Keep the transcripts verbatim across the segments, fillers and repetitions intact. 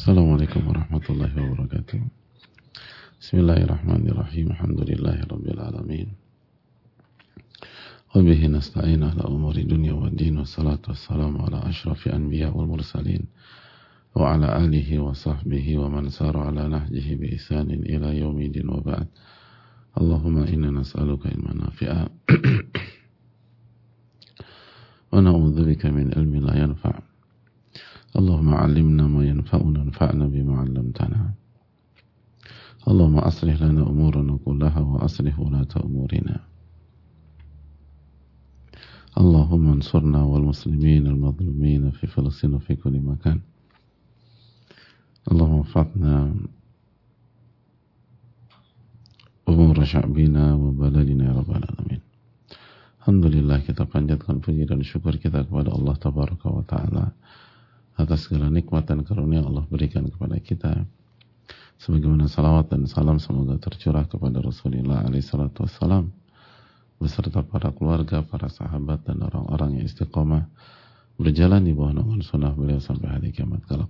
Assalamualaikum warahmatullahi wabarakatuh. Bismillahirrahmanirrahim. Alhamdulillahirabbil alamin. Wa bihi nasta'in ala umuri dunya waddin. Wassalatu wassalamu ala asyrafil anbiya wal mursalin wa ala alihi wa sahbihi wa man sara ala nahjihi bi ihsanin ila yaumidin wa ba'd. Allahumma inna nas'aluka ilman nafi'a wa na'udzubika min ilmin la yanfa'. Allahumma 'allimna ma yanfa'una wanfa'na bima 'allamtana. Allahumma aslih lana umurana kullaha wa aslih ulata umurina. Allahumma ansurna wal muslimin al madhlumin fi Filistin wa fi kulli makan. Allahumma fatna umur sya'bina wa baladina ya rabbal alamin. Alhamdulillah, kita panjatkan puji dan syukur kita kepada Allah tabaraka wa ta'ala atas segala nikmat dan karunia Allah berikan kepada kita. Sebagaimana salawat dan salam semoga tercurah kepada Rasulullah alaihi salatu wassalam beserta para keluarga, para sahabat dan orang-orang yang istiqomah berjalan di bawah naungan sunnah beliau sampai hari kiamat kelak.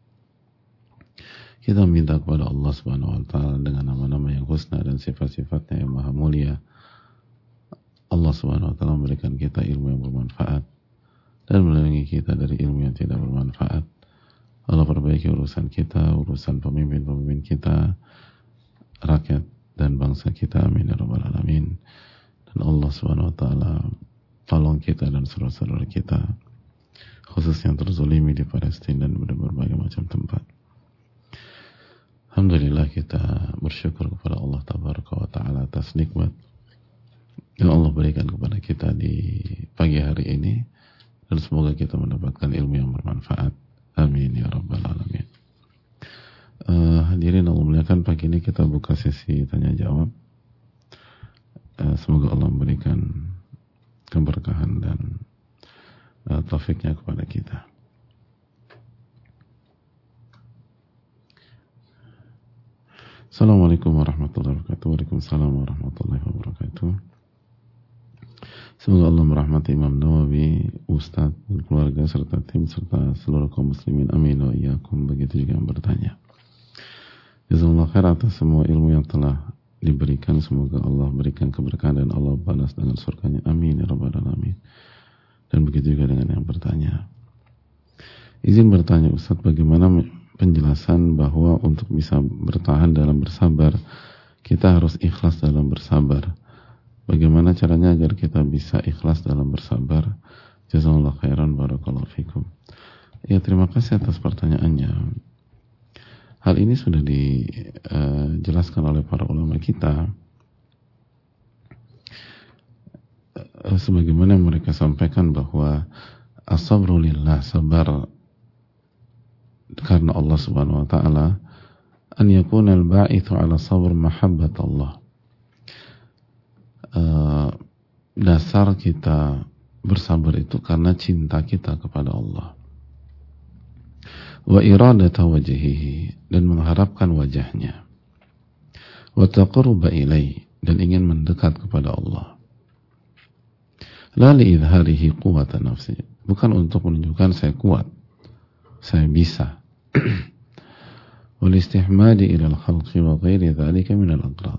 Kita minta kepada Allah Subhanahu wa taala dengan nama-nama yang husna dan sifat-sifatnya yang maha mulia, Allah Subhanahu wa taala memberikan kita ilmu yang bermanfaat dan melindungi kita dari ilmu yang tidak bermanfaat. Allah perbaiki urusan kita, urusan pemimpin-pemimpin kita, rakyat dan bangsa kita, amin ya rabbal alamin. Dan Allah Subhanahu wa taala tolong kita dan saudara-saudara kita, khusus yang terzolimi di Palestina dan di berbagai macam tempat. Alhamdulillah, kita bersyukur kepada Allah tabaraka wa taala atas nikmat yang Allah berikan kepada kita di pagi hari ini, dan semoga kita mendapatkan ilmu yang bermanfaat. Amin ya rabbal alamin. Uh, hadirin Allah muliakan, pagi ini kita buka sesi tanya jawab. Uh, semoga Allah memberikan keberkahan dan uh, taufiknya kepada kita. Assalamualaikum warahmatullahi wabarakatuh. Waalaikumsalam warahmatullahi wabarakatuh. Semoga Allah merahmati Imam Nawawi, Ustadz dan keluarga serta tim serta seluruh kaum muslimin. Amin wa iyyakum. Begitu juga yang bertanya. Jazakallahu khair atas semua ilmu yang telah diberikan. Semoga Allah berikan keberkahan dan Allah balas dengan surganya. Amin ya rabbal alamin. Dan begitu juga dengan yang bertanya. Izin bertanya Ustadz, bagaimana penjelasan bahwa untuk bisa bertahan dalam bersabar kita harus ikhlas dalam bersabar? Bagaimana caranya agar kita bisa ikhlas dalam bersabar? Jazakallahu khairan, barakallahu fikum. Ya, terima kasih atas pertanyaannya. Hal ini sudah dijelaskan uh, oleh para ulama kita. Uh, sebagaimana mereka sampaikan bahwa as-sabru lillah, sabar karena Allah Subhanahu wa taala, an yakuna al-ba'ithu 'ala sabr mahabbat Allah. Uh, dasar kita bersabar itu karena cinta kita kepada Allah, wa iradata wajhihi, dan mengharapkan wajahnya, wa taqarruba ilaihi, dan ingin mendekat kepada Allah, la li idharihi quwwata nafsi, bukan untuk menunjukkan saya kuat, saya bisa, wal istihmadi ila al-khalqi wa ghairi dhalika min al-aqrad.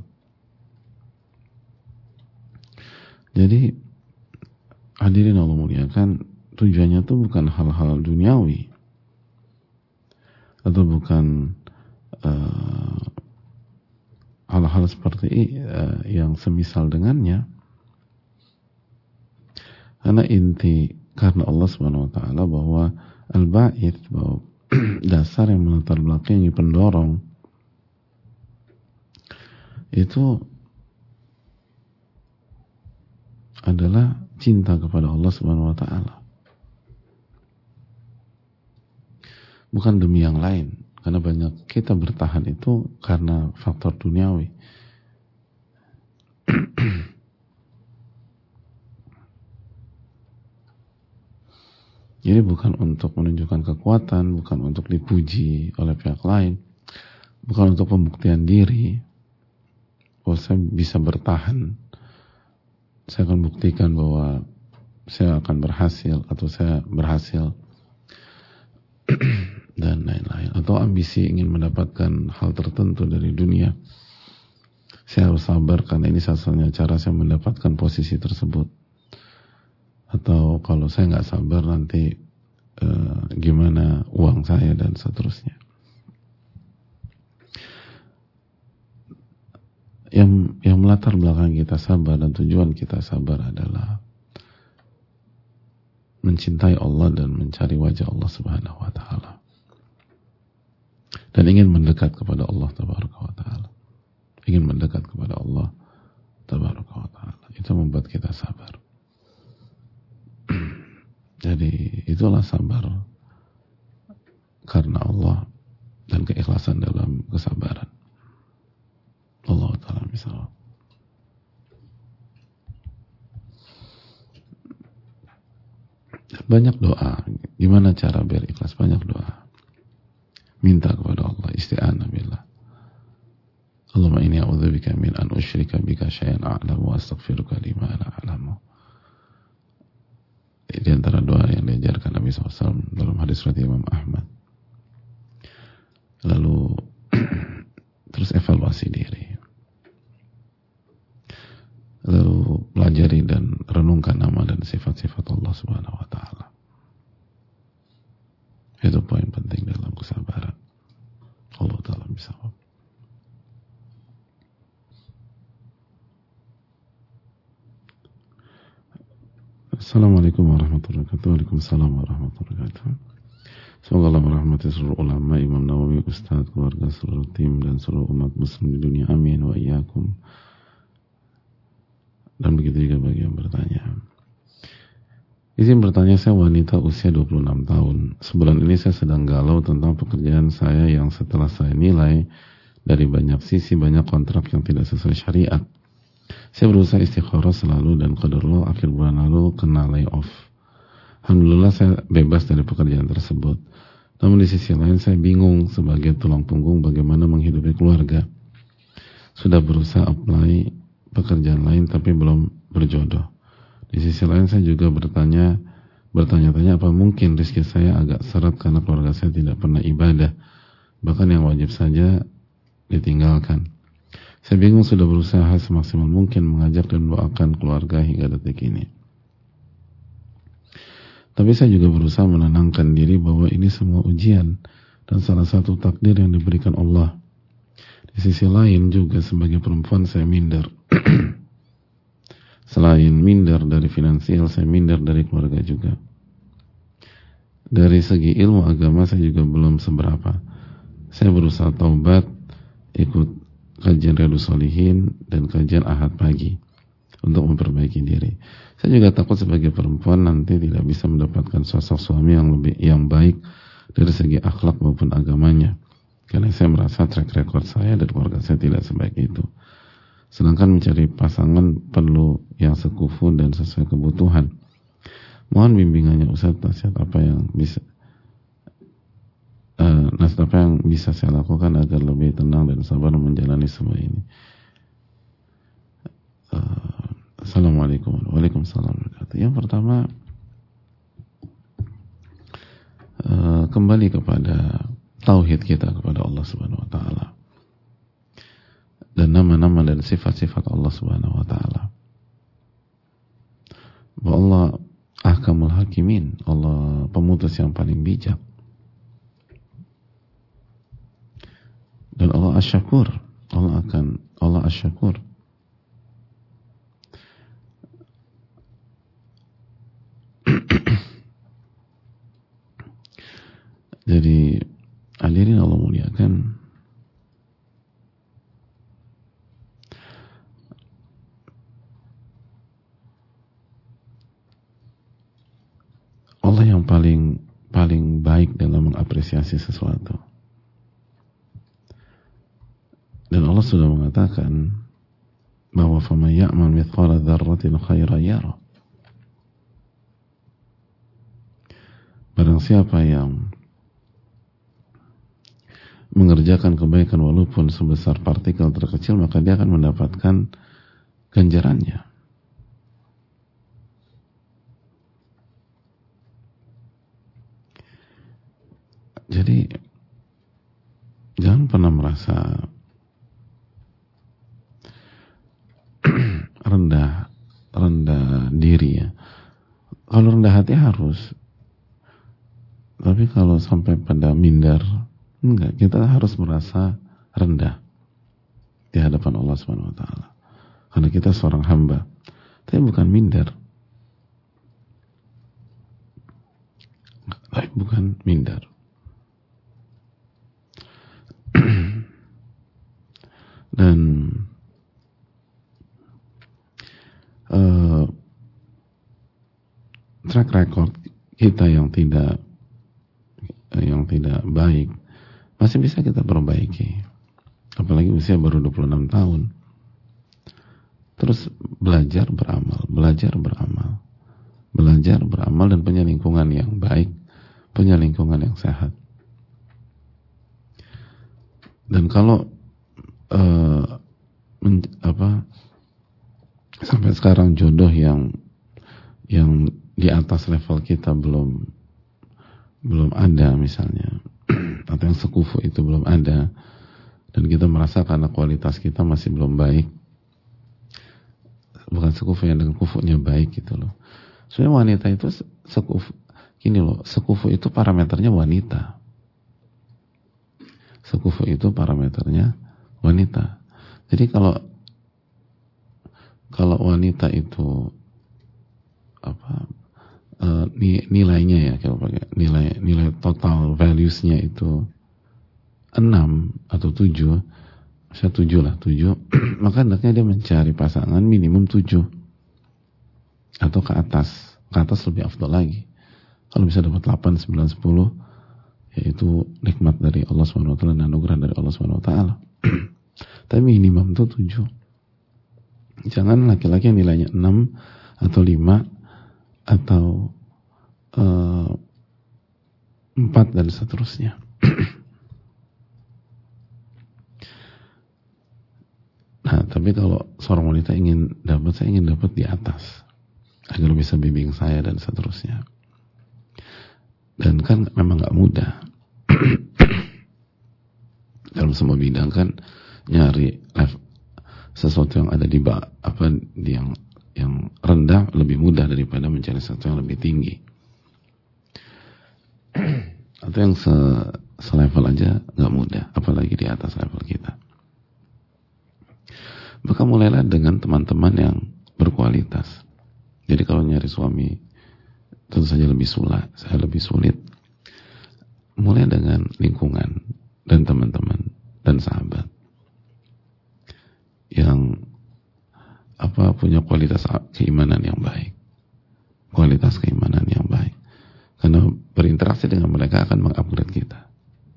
Jadi hadirin Allah muliakan, tujuannya itu bukan hal-hal duniawi atau bukan uh, hal-hal seperti uh, yang semisal dengannya, karena inti karena Allah Subhanahu wa taala bahwa al-ba'ith, bahwa dasar yang melatar belakangi pendorong itu adalah cinta kepada Allah Subhanahu wa taala. Bukan demi yang lain. Karena banyak kita bertahan itu karena faktor duniawi. Jadi bukan untuk menunjukkan kekuatan, bukan untuk dipuji oleh pihak lain, bukan untuk pembuktian diri bahwa saya bisa bertahan, saya akan buktikan bahwa saya akan berhasil atau saya berhasil. dan lain-lain, atau ambisi ingin mendapatkan hal tertentu dari dunia, saya harus sabar karena ini satu-satunya cara saya mendapatkan posisi tersebut. Atau kalau saya nggak sabar nanti eh, gimana uang saya dan seterusnya. Yang yang melatar belakang kita sabar dan tujuan kita sabar adalah mencintai Allah dan mencari wajah Allah Subhanahu wa taala. Dan ingin mendekat kepada Allah Tabaraka wa taala. Ingin mendekat kepada Allah Tabaraka wa taala. Itu membuat kita sabar. Jadi itulah sabar karena Allah dan keikhlasan dalam kesabaran. Allah taala misalnya. Banyak doa. Gimana cara biar ikhlas? Banyak doa. Minta kepada Allah, isti'anah billah. Allahumma inni a'udzubika min an usyrika bika syai'an a'lamu wa astaghfiruka lima la a'lamu. Di antara doa yang diajarkan Nabi shallallahu alaihi wasallam dalam hadis riwayat Imam Ahmad. Lalu terus evaluasi diri. Lalu pelajari dan renungkan nama dan sifat-sifat Allah Subhanahu wa taala. Itu poin penting dalam kesabaran. Allah taala bisa. Assalamualaikum warahmatullahi wabarakatuh. Waalaikumsalam warahmatullahi wabarakatuh. Semoga Allah merahmati seluruh ulama, Imam Nawawi, Ustadz, keluarga, seluruh tim dan seluruh umat muslim di dunia. Amin wa iyyakum. Dan begitu juga bagi yang bertanya. Izin bertanya, saya wanita usia dua puluh enam tahun. Sebulan ini saya sedang galau tentang pekerjaan saya yang setelah saya nilai dari banyak sisi banyak kontrak yang tidak sesuai syariat. Saya berusaha istikharah selalu dan qadarullah akhir bulan lalu kena layoff. Alhamdulillah saya bebas dari pekerjaan tersebut. Namun di sisi lain saya bingung sebagai tulang punggung bagaimana menghidupi keluarga. Sudah berusaha apply pekerjaan lain tapi belum berjodoh. Di sisi lain saya juga bertanya bertanya-tanya apa mungkin rezeki saya agak seret karena keluarga saya tidak pernah ibadah, bahkan yang wajib saja ditinggalkan. Saya bingung, sudah berusaha semaksimal mungkin mengajak dan doakan keluarga hingga detik ini. Tapi saya juga berusaha menenangkan diri bahwa ini semua ujian dan salah satu takdir yang diberikan Allah. Di sisi lain juga sebagai perempuan saya minder. Selain minder dari finansial, saya minder dari keluarga juga. Dari segi ilmu agama saya juga belum seberapa. Saya berusaha taubat, ikut kajian Riyadhus Shalihin dan kajian Ahad pagi untuk memperbaiki diri. Saya juga takut sebagai perempuan nanti tidak bisa mendapatkan sosok suami yang lebih yang baik dari segi akhlak maupun agamanya. Karena saya merasa track record saya dan keluarga saya tidak sebaik itu. Sedangkan mencari pasangan perlu yang sekufu dan sesuai kebutuhan. Mohon bimbingannya Ustaz, nasihat apa yang bisa uh, nasihat apa yang bisa saya lakukan agar lebih tenang dan sabar menjalani semua ini. Uh, Assalamualaikum warahmatullahi wabarakatuh. Yang pertama, uh, kembali kepada tauhid kita kepada Allah Subhanahu wa taala. Dan nama-nama dan sifat-sifat Allah Subhanahu wa taala. Bahwa Allah ahkamul hakimin, Allah pemutus yang paling bijak. Dan Allah asy-syakur, Allah akan Allah asy-syakur. Jadi hadirin Allah muliakan, Allah yang paling paling baik dalam mengapresiasi sesuatu. Dan Allah sudah mengatakan bahwa faman ya'mal mithqala dzarratin khairan yara. Barang siapa yang mengerjakan kebaikan walaupun sebesar partikel terkecil, maka dia akan mendapatkan ganjarannya. Jadi jangan pernah merasa rendah rendah diri ya. Kalau rendah hati harus, tapi kalau sampai pada minder, enggak. Kita harus merasa rendah di hadapan Allah Subhanahu Wa Taala, karena kita seorang hamba, tapi bukan minder, tapi bukan minder. Dan uh, track record kita yang tidak yang tidak baik masih bisa kita perbaiki, apalagi usia baru dua puluh enam tahun. Terus belajar beramal, belajar beramal, belajar beramal dan punya lingkungan yang baik, punya lingkungan yang sehat. Dan kalau uh, men, apa sampai sekarang jodoh yang yang di atas level kita belum belum ada misalnya, atau yang sekufu itu belum ada, dan kita merasa karena kualitas kita masih belum baik, bukan sekufu yang dengan kufunya baik gitu loh. Sebenarnya wanita itu sekufu, gini loh, sekufu itu parameternya wanita. Sekufu itu parameternya wanita. Jadi kalau kalau wanita itu apa uh, nilainya ya, kalau pakai nilai nilai total values-nya itu enam atau tujuh, saya tujuh lah tujuh, maka hendaknya dia mencari pasangan minimum tujuh atau ke atas. Ke atas lebih afdal lagi. Kalau bisa dapat delapan, sembilan, sepuluh, yaitu nikmat dari Allah subhanahu wa taala dan anugerah dari Allah subhanahu wa taala. Tapi minimum itu tujuh. Jangan laki-laki yang nilainya enam atau lima atau uh, empat dan seterusnya. Nah, tapi kalau seorang wanita ingin dapat, saya ingin dapat di atas, agar bisa bimbing saya dan seterusnya. Dan kan memang nggak mudah. Dalam semua bidang kan nyari life, sesuatu yang ada di bawah, apa di yang yang rendah lebih mudah daripada mencari sesuatu yang lebih tinggi. Atau yang se selevel aja nggak mudah, apalagi di atas level kita. Maka mulailah dengan teman-teman yang berkualitas. Jadi kalau nyari suami tentu saja lebih sulit, saya lebih sulit. Mulai dengan lingkungan dan teman-teman dan sahabat yang apa punya kualitas keimanan yang baik, kualitas keimanan yang baik. Karena berinteraksi dengan mereka akan mengupgrade kita.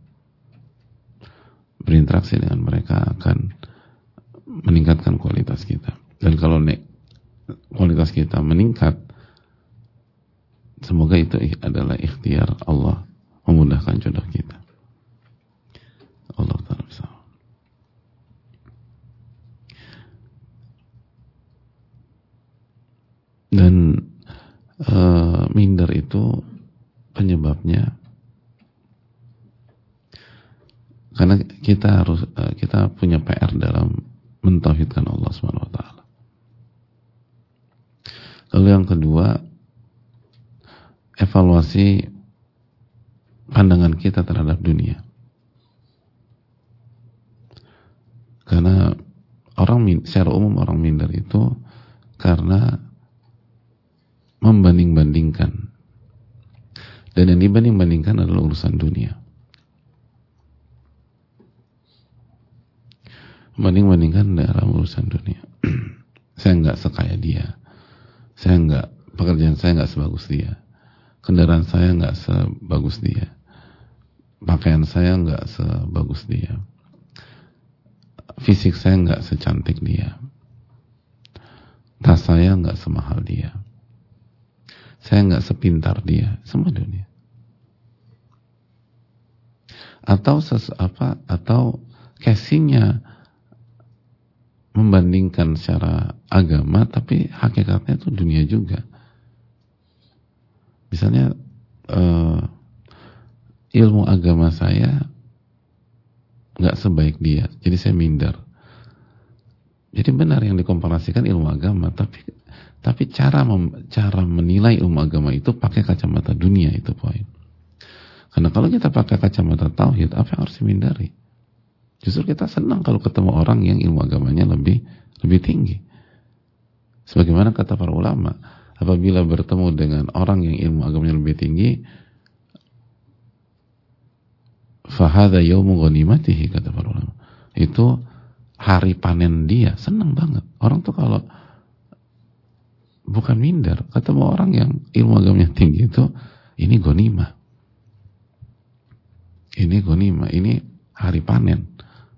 Berinteraksi dengan mereka akan meningkatkan kualitas kita. Dan kalau kualitas kita meningkat, semoga itu adalah ikhtiar Allah memudahkan jodoh kita. Allah Ta'ala bisa. Dan uh, minder itu penyebabnya karena kita harus uh, kita punya P R dalam mentauhidkan Allah Subhanahu wa taala. Lalu yang kedua, evaluasi pandangan kita terhadap dunia. Karena orang secara umum orang minder itu karena membanding-bandingkan. Dan yang dibanding-bandingkan adalah urusan dunia. Banding-bandingkan dalam urusan dunia. Saya nggak sekaya dia, saya nggak, pekerjaan saya nggak sebagus dia, kendaraan saya nggak sebagus dia, pakaian saya nggak sebagus dia, fisik saya nggak secantik dia, tas saya nggak semahal dia, saya nggak sepintar dia, semua dunia. Atau ses apa atau casingnya membandingkan secara agama, tapi hakikatnya itu dunia juga. Misalnya uh, ilmu agama saya nggak sebaik dia, jadi saya minder. Jadi benar yang dikomparasikan ilmu agama, tapi tapi cara mem, cara menilai ilmu agama itu pakai kacamata dunia, itu poin. Karena kalau kita pakai kacamata tauhid, apa yang harus dihindari? Justru kita senang kalau ketemu orang yang ilmu agamanya lebih lebih tinggi. Sebagaimana kata para ulama, apabila bertemu dengan orang yang ilmu agamanya lebih tinggi, fahadha yaumu ghanimatihi, kata para ulama. Itu hari panen dia, senang banget. Orang tuh kalau bukan minder, ketemu orang yang ilmu agamanya tinggi itu, ini ghanimah. Ini ghanimah, ini hari panen.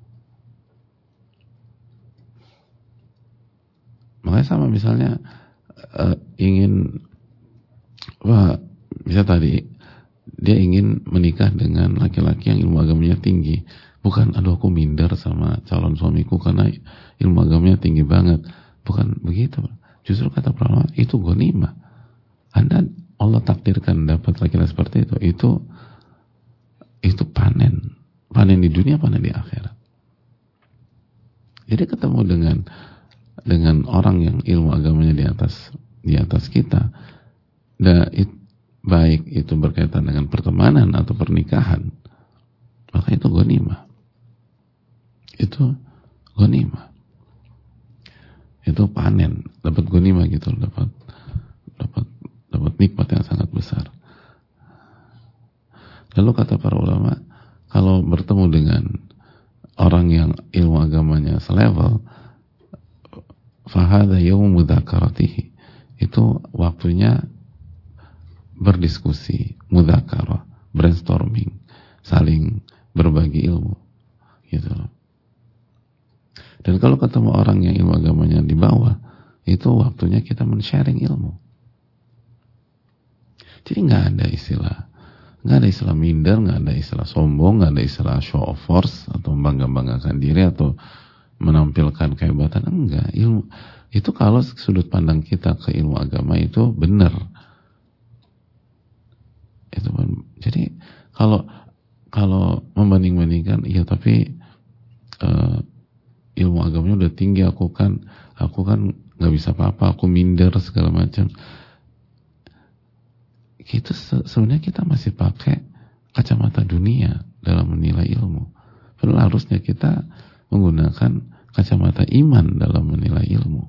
Makanya sama misalnya uh, ingin, wah, bisa tadi dia ingin menikah dengan laki-laki yang ilmu agamanya tinggi. Bukan, aduh aku minder sama calon suamiku karena ilmu agamanya tinggi banget. Bukan begitu. Justru kata para ulama, itu ghanimah. Anda, Allah takdirkan dapat laki-laki seperti itu. Itu itu panen. Panen di dunia, panen di akhirat. Jadi ketemu dengan dengan orang yang ilmu agamanya di atas di atas kita, dan it, baik itu berkaitan dengan pertemanan atau pernikahan, maka itu ghanimah. Itu ghanimah. Itu panen, dapat ghanimah gitu, dapat dapat dapat nikmat yang sangat besar. Lalu kata para ulama, kalau bertemu dengan orang yang ilmu agamanya selevel, fahadha yawmu mudzakaratihi, itu waktunya berdiskusi, mudzakarah, brainstorming, saling berbagi ilmu, gitu. Dan kalau ketemu orang yang ilmu agamanya di bawah, itu waktunya kita men-sharing ilmu. Jadi nggak ada istilah, nggak ada istilah minder, nggak ada istilah sombong, nggak ada istilah show of force atau membangga-banggakan diri atau menampilkan kehebatan. Enggak. Ilmu itu, kalau sudut pandang kita ke ilmu agama itu benar. Itu jadi kalau kalau membanding-bandingkan, iya tapi uh, ilmu agamanya udah tinggi, aku kan aku kan nggak bisa apa-apa, aku minder segala macam. Itu se sebenarnya kita masih pakai kacamata dunia dalam menilai ilmu. Padahal harusnya kita menggunakan kacamata iman dalam menilai ilmu.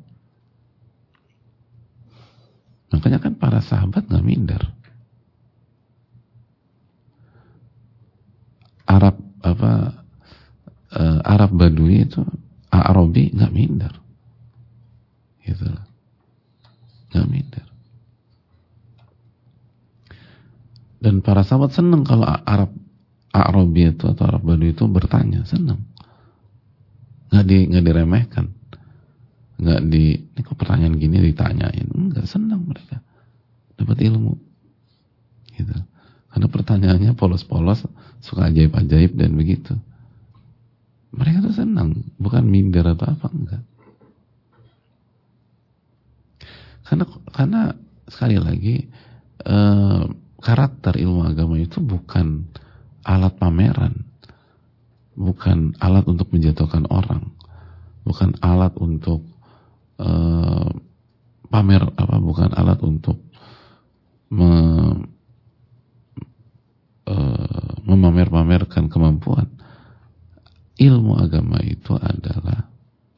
Makanya kan para sahabat nggak minder. Arab apa uh, Arab Badui itu, Arabi nggak minder, gitu, nggak minder. Dan para sahabat senang kalau Arab Arabi itu atau Arab Badui itu bertanya, senang. Nggak di nggak diremehkan, nggak di ini kok pertanyaan gini ditanyain, enggak, senang mereka dapat ilmu, gitu. Karena pertanyaannya polos-polos, suka ajaib-ajaib dan begitu. Mereka tuh senang, bukan minder atau apa, enggak. Karena karena sekali lagi eh, karakter ilmu agama itu bukan alat pameran. Bukan alat untuk menjatuhkan orang, bukan alat untuk uh, pamer apa, bukan alat untuk me, uh, memamer-pamerkan kemampuan. Ilmu agama itu adalah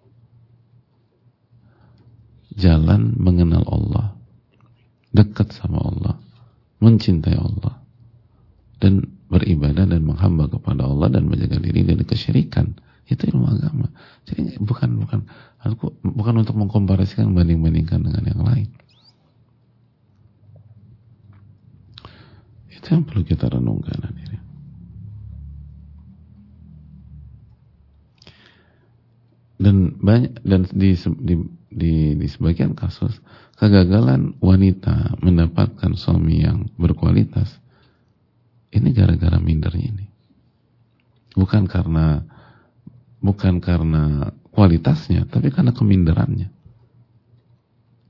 jalan mengenal Allah, dekat sama Allah, mencintai Allah, dan beribadah dan menghamba kepada Allah dan menjaga diri dari kesyirikan. Itu ilmu agama. Jadi bukan bukan aku bukan untuk mengkomparasikan, banding-bandingkan dengan yang lain. Itu yang perlu kita renungkan, hadirin. Dan banyak dan di di di, di sebagian kasus kegagalan wanita mendapatkan suami yang berkualitas ini gara-gara mindernya ini. Bukan karena bukan karena kualitasnya, tapi karena keminderannya.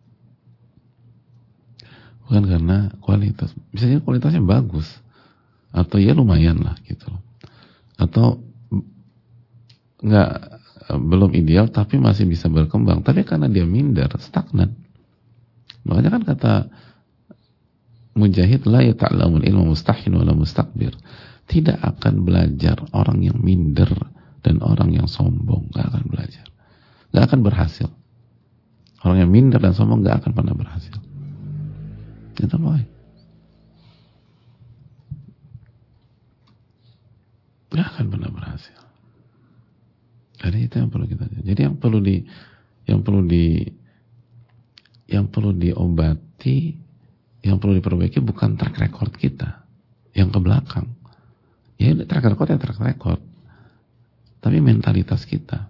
Bukan karena kualitas. Bisa jadi kualitasnya bagus. atau ya lumayan lah gitu loh, atau nggak, belum ideal tapi masih bisa berkembang, tapi karena dia minder, stagnan. Makanya kan kata Mujahid, la yata'lamul ilmu mustahin wala mustakbir. Tidak akan belajar orang yang minder dan orang yang sombong, nggak akan belajar, nggak akan berhasil. Orang yang minder dan sombong nggak akan pernah berhasil. Itu baik. Nggak akan pernah berhasil. Jadi itu yang perlu kita. Jadi yang perlu di, yang perlu di, yang perlu diobati, yang perlu diperbaiki bukan track record kita yang ke belakang. Ya track record ya track record, tapi mentalitas kita.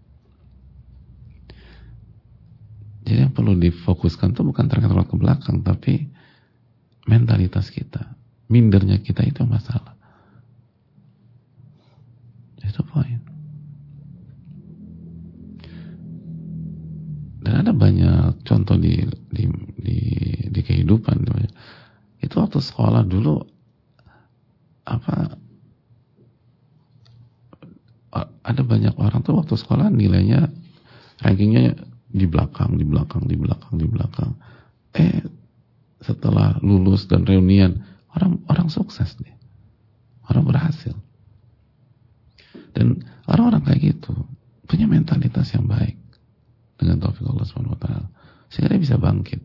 Jadi yang perlu difokuskan itu bukan track record ke belakang, tapi mentalitas kita. Mindernya kita itu masalah. Itu poin. Dan ada banyak contoh di di di, di kehidupan. Itu waktu sekolah dulu, apa, ada banyak orang tuh waktu sekolah nilainya, rankingnya di belakang, di belakang, di belakang, di belakang. Eh, setelah lulus dan reunian, orang orang sukses nih, orang berhasil. Dan orang-orang kayak gitu punya mentalitas yang baik dengan taufik Allah subhanahu wa taala, sehingga dia bisa bangkit.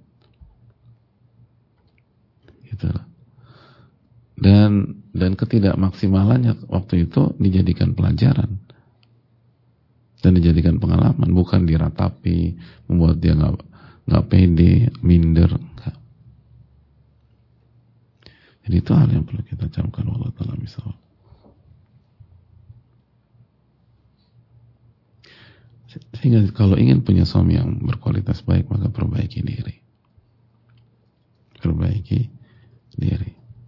Gitu loh. Dan dan ketidakmaksimalannya waktu itu dijadikan pelajaran dan dijadikan pengalaman, bukan diratapi, membuat dia nggak nggak pede, minder, enggak. Jadi itu hal yang perlu kita camkan. Wallahu ta'ala bishawab. Sehingga kalau ingin punya suami yang berkualitas baik, maka perbaiki diri. Perbaiki diri.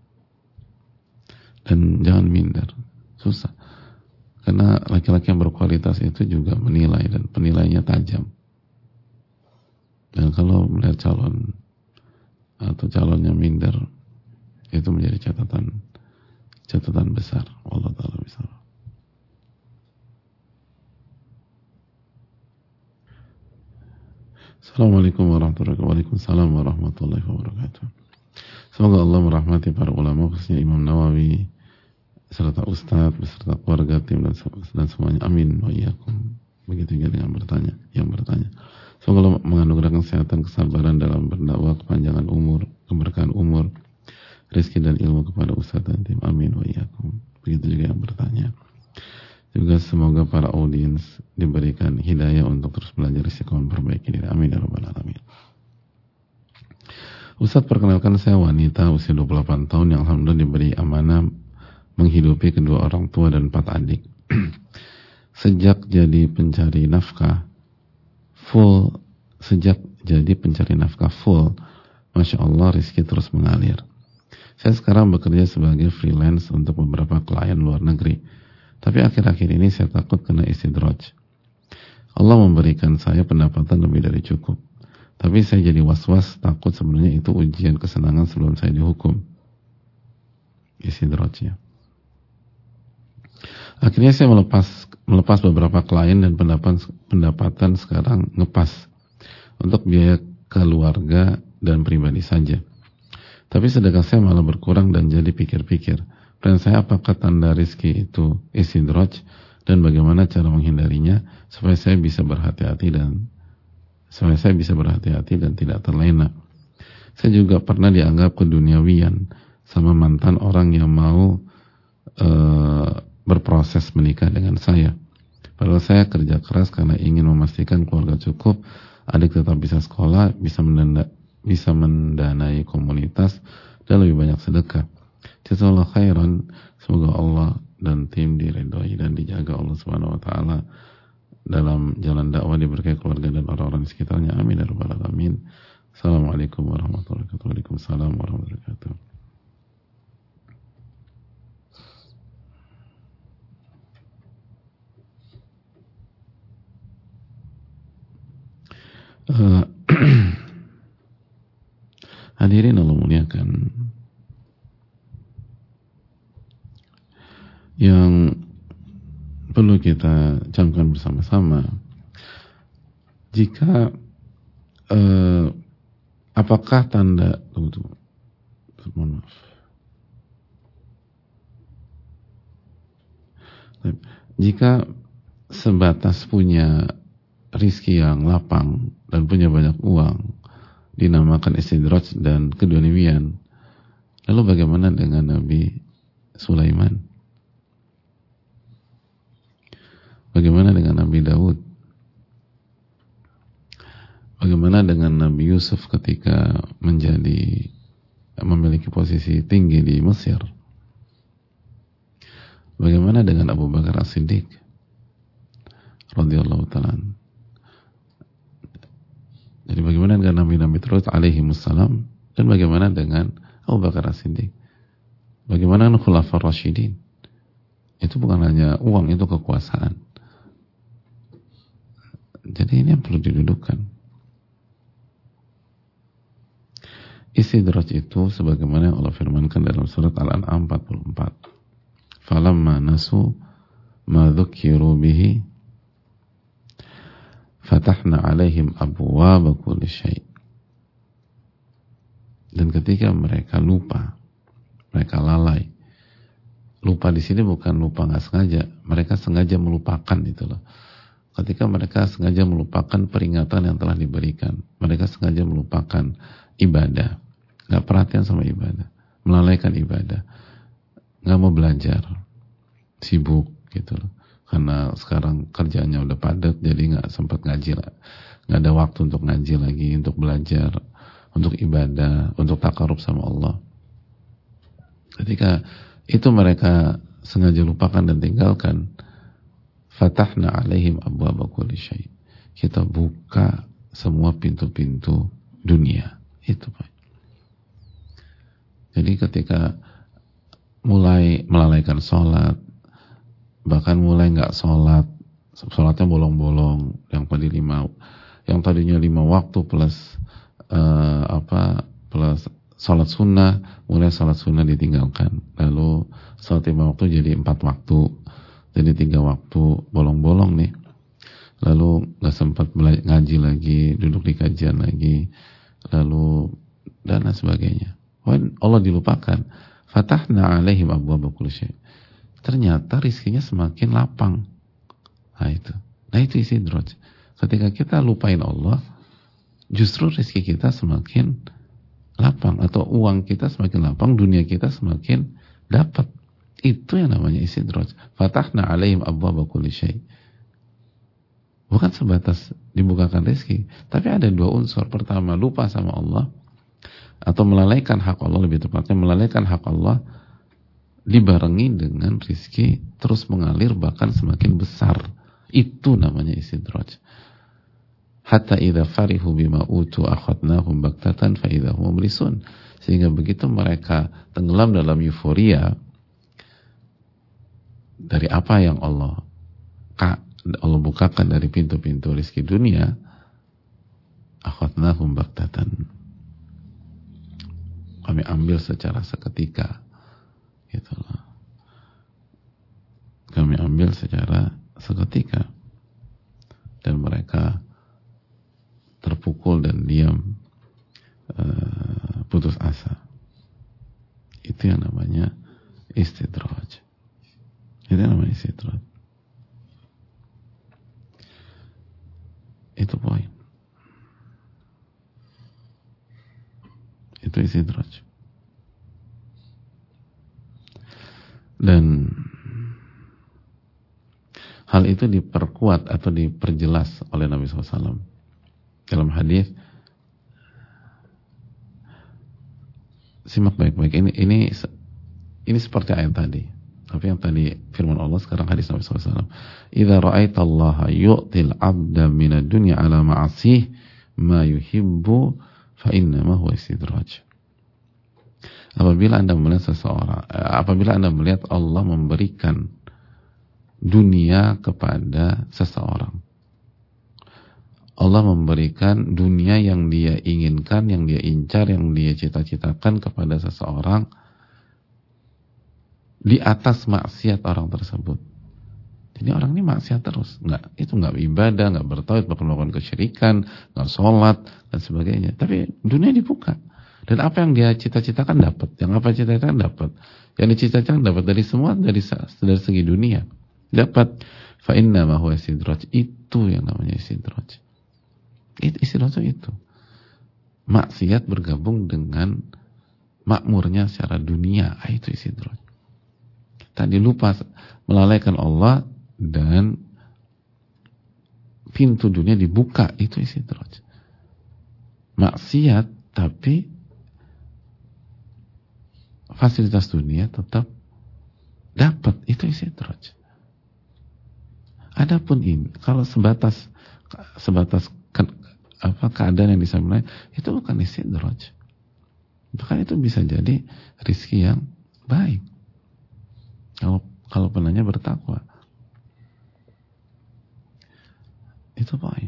Dan jangan minder. Susah. Karena laki-laki yang berkualitas itu juga menilai, dan penilainya tajam. Dan kalau melihat calon atau calonnya minder, itu menjadi catatan catatan besar. Allah Ta'ala besar. Assalamualaikum warahmatullahi wabarakatuh. Waalaikumsalam warahmatullahi wabarakatuh. Semoga Allah merahmati para ulama, khususnya Imam Nawawi, serta Ustadz, beserta keluarga, tim, dan, dan semuanya. Amin wa iyyakum. Begitu juga dengan bertanya, yang bertanya. Semoga Allah menganugerahkan kesehatan, kesabaran dalam berdakwah, kepanjangan umur, keberkahan umur, rezeki dan ilmu kepada Ustadz dan tim. Amin wa iyyakum. Begitu juga yang bertanya. Juga semoga para audiens diberikan hidayah untuk terus belajar risiko memperbaiki diri. Amin ya rabbal alamin. Ustadz, perkenalkan, saya wanita usia dua puluh delapan tahun yang alhamdulillah diberi amanah menghidupi kedua orang tua dan empat adik. Sejak jadi pencari nafkah full, sejak jadi pencari nafkah full, Masya Allah rezeki terus mengalir. Saya sekarang bekerja sebagai freelance untuk beberapa klien luar negeri. Tapi akhir-akhir ini saya takut kena istidraj. Allah memberikan saya pendapatan lebih dari cukup. Tapi saya jadi was-was, takut sebenarnya itu ujian kesenangan sebelum saya dihukum. Istidrajnya. Akhirnya saya melepas melepas beberapa klien dan pendapatan, pendapatan sekarang ngepas untuk biaya keluarga dan pribadi saja. Tapi sedekah saya malah berkurang dan jadi pikir-pikir. Dan saya, apakah tanda rizki itu istidraj, dan bagaimana cara menghindarinya supaya saya bisa berhati-hati dan supaya saya bisa berhati-hati dan tidak terlena. Saya juga pernah dianggap keduniawian sama mantan orang yang mau e, berproses menikah dengan saya. Padahal saya kerja keras karena ingin memastikan keluarga cukup, adik tetap bisa sekolah, bisa mendana, bisa mendanai komunitas, dan lebih banyak sedekah. Jazakallahu khairan. Semoga Allah dan tim diridhoi dan dijaga Allah Subhanahu wa taala dalam jalan dakwah, diberkahi keluarga dan orang-orang di sekitarnya. Amin ya rabbal alamin. Assalamualaikum warahmatullahi wabarakatuh. Waalaikumsalam warahmatullahi wabarakatuh. Uh, hadirin Allah muliakan. kita camkan bersama-sama, jika eh, apakah tanda tunggu, tunggu. Mohon maaf. Jika sebatas punya rizki yang lapang dan punya banyak uang dinamakan istidraj dan keduniawian, lalu bagaimana dengan Nabi Sulaiman? Bagaimana dengan Nabi Daud? Bagaimana dengan Nabi Yusuf ketika menjadi memiliki posisi tinggi di Mesir? Bagaimana dengan Abu Bakar As-Siddiq radhiyallahu ta'ala? Jadi bagaimana dengan Nabi-Nabi terus alaihi wassalam, dan bagaimana dengan Abu Bakar As-Siddiq? Bagaimana dengan Khulafaur Rasyidin? Itu bukan hanya uang, itu kekuasaan. Jadi ini yang perlu didudukkan. Istidraj itu sebagaimana yang Allah firmankan dalam surat Al-An'am empat puluh empat. Falamma nasu ma dzukiru bihi fatahna alaihim abwaaba kulli syai'. Dan ketika mereka lupa, mereka lalai. Lupa di sini bukan lupa nggak sengaja, mereka sengaja melupakan itu loh. Ketika mereka sengaja melupakan peringatan yang telah diberikan, mereka sengaja melupakan ibadah, nggak perhatian sama ibadah, melalaikan ibadah, nggak mau belajar, sibuk gitu loh. Karena sekarang kerjanya udah padat, jadi nggak sempat ngaji lah, nggak ada waktu untuk ngaji lagi, untuk belajar, untuk ibadah, untuk takarub sama Allah. Ketika itu mereka sengaja lupakan dan tinggalkan, fatahna alaihim abwaaba kulli syai'. Kita buka semua pintu-pintu dunia. Itu Pak. Jadi ketika mulai melalaikan sholat, bahkan mulai nggak sholat, sholatnya bolong-bolong, yang tadi lima, yang tadinya lima waktu plus uh, apa plus sholat sunnah, mulai sholat sunnah ditinggalkan, lalu sholat lima waktu jadi empat waktu, jadi tiga waktu, bolong-bolong nih, lalu nggak sempat ngaji lagi, duduk di kajian lagi, lalu dan lain sebagainya. Allah dilupakan. Fatahna alaihim abwaaba kulli syai'. Ternyata rizkinya semakin lapang. Nah itu. Nah itu istidraj. Ketika kita lupain Allah, justru rizki kita semakin lapang, atau uang kita semakin lapang, dunia kita semakin dapat. Itu yang namanya istidraj. Fatahna alaihim abwaaba kulli syai'. Bukan sebatas dibukakan rizki, tapi ada dua unsur. Pertama, lupa sama Allah, atau melalaikan hak Allah, lebih tepatnya melalaikan hak Allah, dibarengi dengan rizki terus mengalir bahkan semakin besar. Itu namanya istidraj. Hatta idza farihu bima utu akhadnahum baktatan fa idza hum mublisun. Sehingga begitu mereka tenggelam dalam euforia dari apa yang Allah Allah bukakan dari pintu-pintu rizki dunia, akhadnahum baktatan, kami ambil secara seketika, gitu loh. Kami ambil secara seketika, dan mereka terpukul dan diam, uh, putus asa. Itu yang namanya istidraj. Itu yang namanya istidraj. Itu poin. Itu istidraj. Dan hal itu diperkuat atau diperjelas oleh Nabi shallallahu alaihi wasallam dalam hadis. Simak baik-baik. Ini ini ini seperti ayat tadi. Tapi yang tadi firman Allah, sekarang hadis Nabi shallallahu alaihi wasallam. Idza ra'aita Allah yu'til 'abda minad dunya 'ala ma'asih ma yuhibbu fa innama huwa istidraj. Apabila Anda melihat seseorang, apabila Anda melihat Allah memberikan dunia kepada seseorang, Allah memberikan dunia yang dia inginkan, yang dia incar, yang dia cita-citakan kepada seseorang di atas maksiat orang tersebut. Jadi orang ini maksiat terus, nggak, itu nggak ibadah, nggak bertauhid, bahkan melakukan kesyirikan, nggak sholat dan sebagainya. Tapi dunia dibuka, dan apa yang dia cita-citakan dapat, yang apa cita-citakan dapat, yang dicita-citakan dapat dari semua, dari dari segi dunia dapat. Fa inna ma huwa istidraj, itu yang namanya istidraj. Itu istidraj itu maksiat bergabung dengan makmurnya secara dunia, itu istidraj. Tadi lupa, melalaikan Allah dan pintu dunia dibuka, itu istidraj. Maksiat tapi fasilitas dunia tetap dapat, itu istidraj. Adapun ini kalau sebatas sebatas ke, apa keadaan yang disampaikan, itu bukan istidraj. Bahkan itu bisa jadi rizki yang baik kalau kalau penanya bertakwa. Itu poin.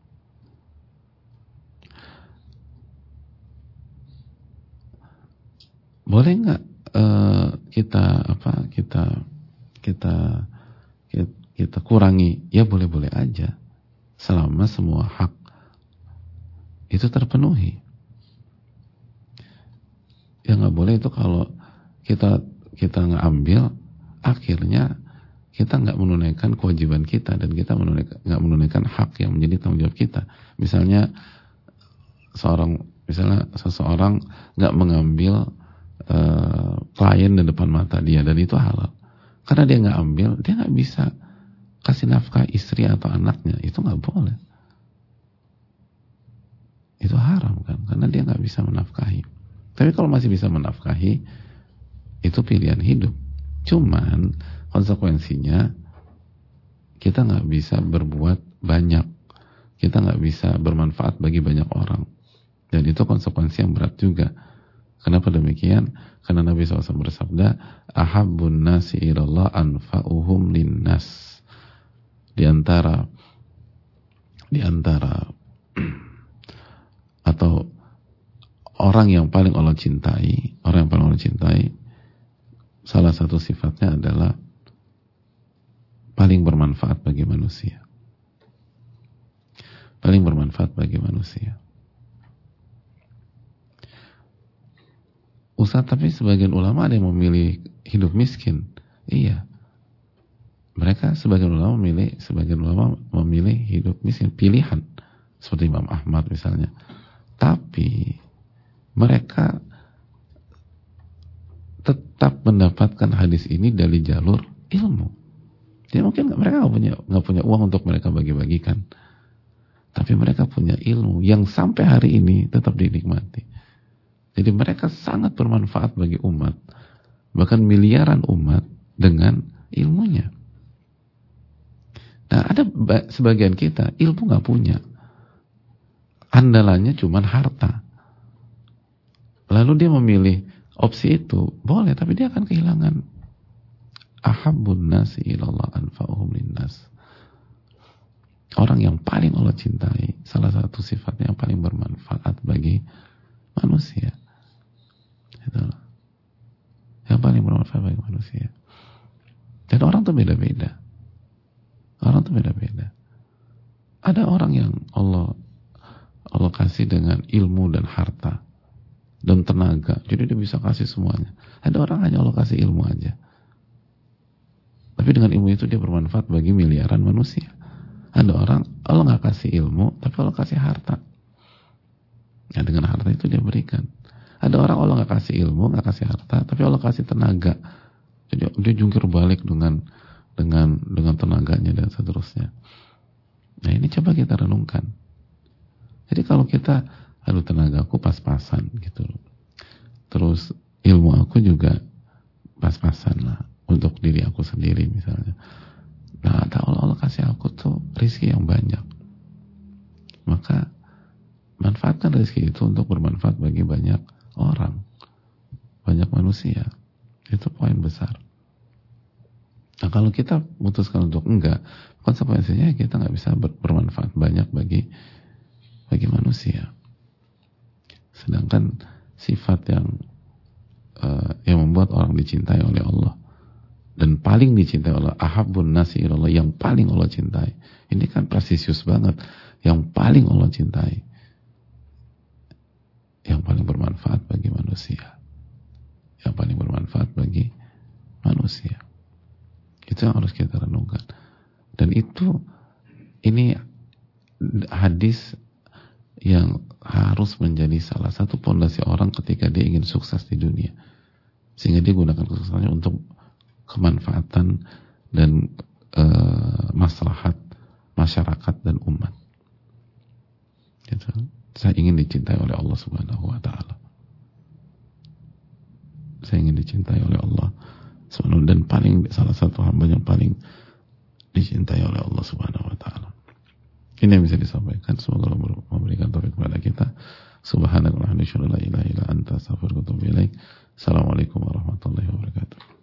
Boleh nggak uh, kita apa kita kita kita kurangi? Ya boleh-boleh aja, selama semua hak itu terpenuhi. Yang nggak boleh itu kalau kita kita nggak ambil, akhirnya kita nggak menunaikan kewajiban kita, dan kita menunaikan, nggak menunaikan hak yang menjadi tanggung jawab kita. Misalnya seorang, misalnya seseorang nggak mengambil uh, klien di depan mata dia, dan itu halal. Karena dia nggak ambil, dia nggak bisa kasih nafkah istri atau anaknya, itu nggak boleh. Itu haram kan, karena dia nggak bisa menafkahi. Tapi kalau masih bisa menafkahi, itu pilihan hidup. Cuman konsekuensinya kita nggak bisa berbuat banyak, kita nggak bisa bermanfaat bagi banyak orang, dan itu konsekuensi yang berat juga. Kenapa demikian? Karena Nabi shallallahu alaihi wasallam bersabda, ahabbun nasi ilallah anfa'uhum linnas. Di antara di antara atau orang yang paling Allah cintai, orang yang paling Allah cintai, salah satu sifatnya adalah paling bermanfaat bagi manusia. Paling bermanfaat bagi manusia. Ustaz, tapi sebagian ulama ada yang memilih hidup miskin. Iya. Mereka sebagian ulama memilih, sebagian ulama memilih hidup miskin, pilihan. Seperti Imam Ahmad misalnya. Tapi mereka tetap mendapatkan hadis ini dari jalur ilmu. Jadi mungkin mereka nggak punya nggak punya uang untuk mereka bagi-bagikan, tapi mereka punya ilmu yang sampai hari ini tetap dinikmati. Jadi mereka sangat bermanfaat bagi umat, bahkan miliaran umat dengan ilmunya. Nah, ada sebagian kita ilmu nggak punya, andalannya cuman harta. Lalu dia memilih opsi itu, boleh, tapi dia akan kehilangan ahabbun nasi ilallah anfa'uhum linnas. Orang yang paling Allah cintai, salah satu sifatnya yang paling bermanfaat bagi manusia. Itulah. Yang paling bermanfaat bagi manusia. Dan orang tuh beda-beda. Orang tuh beda-beda. Ada orang yang Allah Allah kasih dengan ilmu dan harta dan tenaga, jadi dia bisa kasih semuanya. Ada orang hanya Allah kasih ilmu aja, tapi dengan ilmu itu dia bermanfaat bagi miliaran manusia. Ada orang Allah nggak kasih ilmu, tapi Allah kasih harta. Ya, dengan harta itu dia berikan. Ada orang Allah nggak kasih ilmu, nggak kasih harta, tapi Allah kasih tenaga. Jadi dia jungkir balik dengan dengan dengan tenaganya dan seterusnya. Nah, ini coba kita renungkan. Jadi kalau kita, aduh tenagaku pas-pasan gitu, terus ilmu aku juga pas-pasan lah untuk diri aku sendiri misalnya. Nah, Allah, Allah kasih aku tuh rezeki yang banyak, maka manfaatkan rezeki itu untuk bermanfaat bagi banyak orang, banyak manusia. Itu poin besar. Nah, kalau kita memutuskan untuk enggak, konsekuensinya kita nggak bisa ber bermanfaat banyak bagi bagi manusia. Sedangkan sifat yang uh, yang membuat orang dicintai oleh Allah dan paling dicintai Allah, ahabbun nasi ilallah, yang paling Allah cintai. Ini kan presisius banget, yang paling Allah cintai, yang paling bermanfaat bagi manusia, yang paling bermanfaat bagi manusia. Itu yang harus kita renungkan. Dan itu, ini hadis yang harus menjadi salah satu pondasi orang ketika dia ingin sukses di dunia, sehingga dia gunakan kesuksesannya untuk kemanfaatan dan e, maslahat masyarakat dan umat. Gitu. Saya ingin dicintai oleh Allah Subhanahu wa taala. Saya ingin dicintai oleh Allah Subhanahu, dan paling salah satu hamba yang paling dicintai oleh Allah Subhanahu wa taala. Ini yang bisa disampaikan. Semoga Allah memberikan taufik kepada kita. Subhanallah, la ilaha illa anta, astaghfiruka wa atubu ilaik. Assalamualaikum warahmatullahi wabarakatuh.